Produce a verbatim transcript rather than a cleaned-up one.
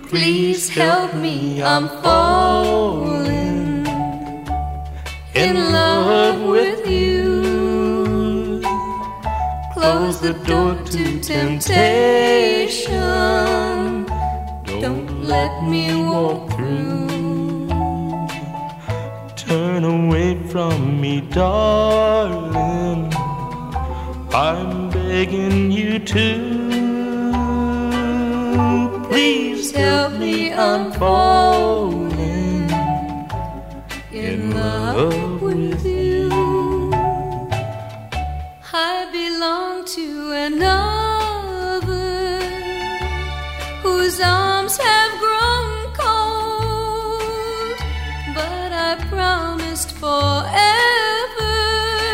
Please help me, I'm falling in love with you. Close the door to temptation. Don't let me walk through. Turn away from me, darling. I'm begging you to. Please help me, I'm falling in love